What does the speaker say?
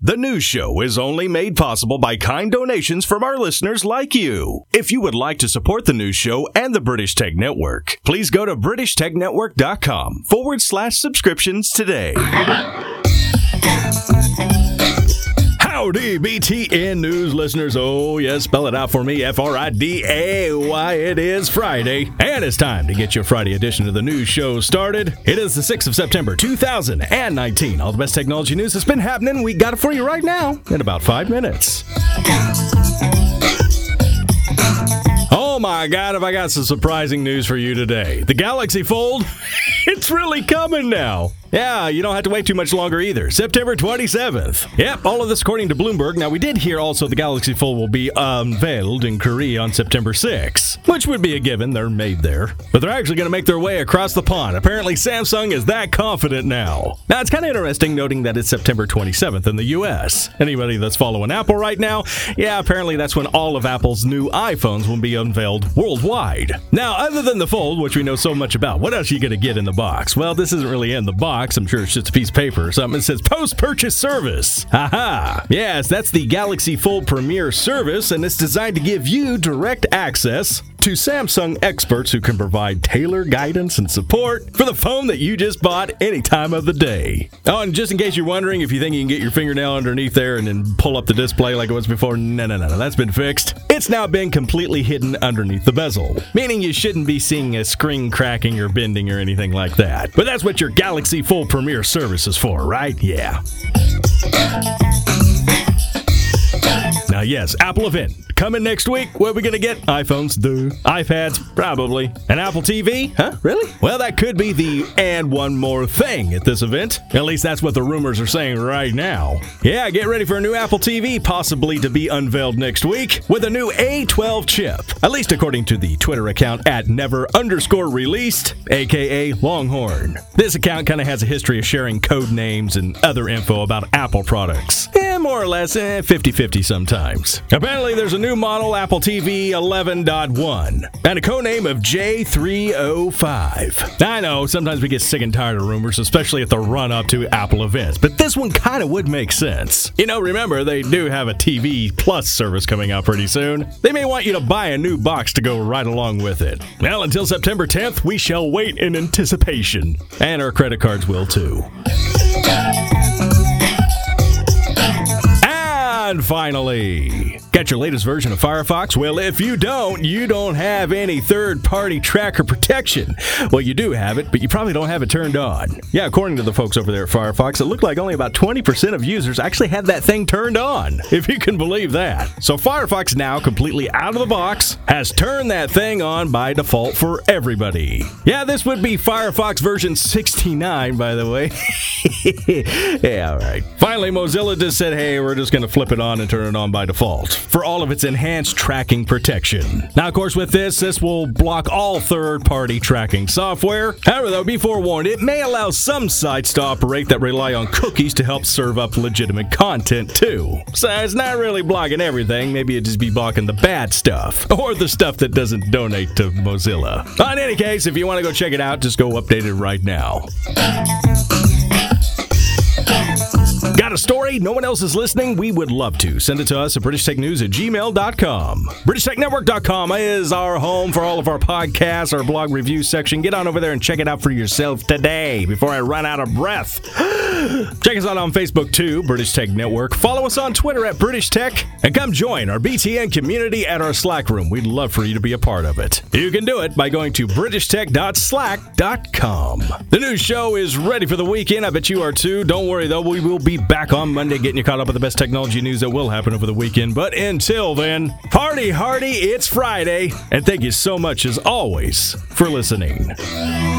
The news show is only made possible by kind donations from our listeners like you. If you would like to support the news show and the British Tech Network, please go to BritishTechNetwork.com/subscriptions today. Howdy, BTN News listeners. Oh, yes, spell it out for me, Friday. It is Friday, and it's time to get your Friday edition of the news show started. It is the 6th of September, 2019. All the best technology news has been happening. We got it for you right now in about 5 minutes. Oh my God, have I got some surprising news for you today. The Galaxy Fold, it's really coming now. Yeah, you don't have to wait too much longer either. September 27th. Yep, all of this according to Bloomberg. Now, we did hear also the Galaxy Fold will be unveiled in Korea on September 6th, which would be a given. They're made there. But they're actually going to make their way across the pond. Apparently, Samsung is that confident now. Now, it's kind of interesting noting that it's September 27th in the U.S. Anybody that's following Apple right now, yeah, apparently that's when all of Apple's new iPhones will be unveiled worldwide. Now, other than the Fold, which we know so much about, what else are you going to get in the box? Well, this isn't really in the box. I'm sure it's just a piece of paper or something. It says post-purchase service. Aha! Yes, that's the Galaxy Fold Premier service, and it's designed to give you direct access to Samsung experts who can provide tailored guidance and support for the phone that you just bought any time of the day. Oh, and just in case you're wondering if you think you can get your fingernail underneath there and then pull up the display like it was before, no, that's been fixed. It's now been completely hidden underneath the bezel, meaning you shouldn't be seeing a screen cracking or bending or anything like that. But that's what your Galaxy Fold Premier service is for, right? Yeah. Now, yes, Apple event. Coming next week, what are we going to get? iPhones, duh. iPads, probably. An Apple TV? Huh? Really? Well, that could be the and one more thing at this event. At least that's what the rumors are saying right now. Yeah, get ready for a new Apple TV, possibly to be unveiled next week, with a new A12 chip. At least according to the Twitter account at never_released, aka Longhorn. This account kind of has a history of sharing code names and other info about Apple products. More or less 50-50 sometimes. Apparently, there's a new model, Apple TV 11.1, and a codename of J305. I know, sometimes we get sick and tired of rumors, especially at the run-up to Apple events, but this one kind of would make sense. You know, remember, they do have a TV Plus service coming out pretty soon. They may want you to buy a new box to go right along with it. Well, until September 10th, we shall wait in anticipation. And our credit cards will too. And finally, got your latest version of Firefox? Well, if you don't have any third-party tracker protection. Well, you do have it, but you probably don't have it turned on. Yeah, according to the folks over there at Firefox, it looked like only about 20% of users actually had that thing turned on, if you can believe that. So Firefox now, completely out of the box, has turned that thing on by default for everybody. Yeah, this would be Firefox version 69, by the way. Yeah, all right. Finally, Mozilla just said, hey, we're just going to flip it on and turn it on by default for all of its enhanced tracking protection. Now, of course, with this will block all third-party tracking software. However, though, be forewarned, it may allow some sites to operate that rely on cookies to help serve up legitimate content, too. So it's not really blocking everything. Maybe it just be blocking the bad stuff, or the stuff that doesn't donate to Mozilla. In any case, if you want to go check it out, just go update it right now. Got a story? No one else is listening? We would love to. Send it to us at BritishTechNews@gmail.com. BritishTechNetwork.com is our home for all of our podcasts, our blog review section. Get on over there and check it out for yourself today before I run out of breath. Check us out on Facebook, too, British Tech Network. Follow us on Twitter at British Tech. And come join our BTN community at our Slack room. We'd love for you to be a part of it. You can do it by going to BritishTech.slack.com. The news show is ready for the weekend. I bet you are, too. Don't worry, though. We will be back on Monday getting you caught up with the best technology news that will happen over the weekend. But until then, party hardy, it's Friday. And thank you so much, as always, for listening.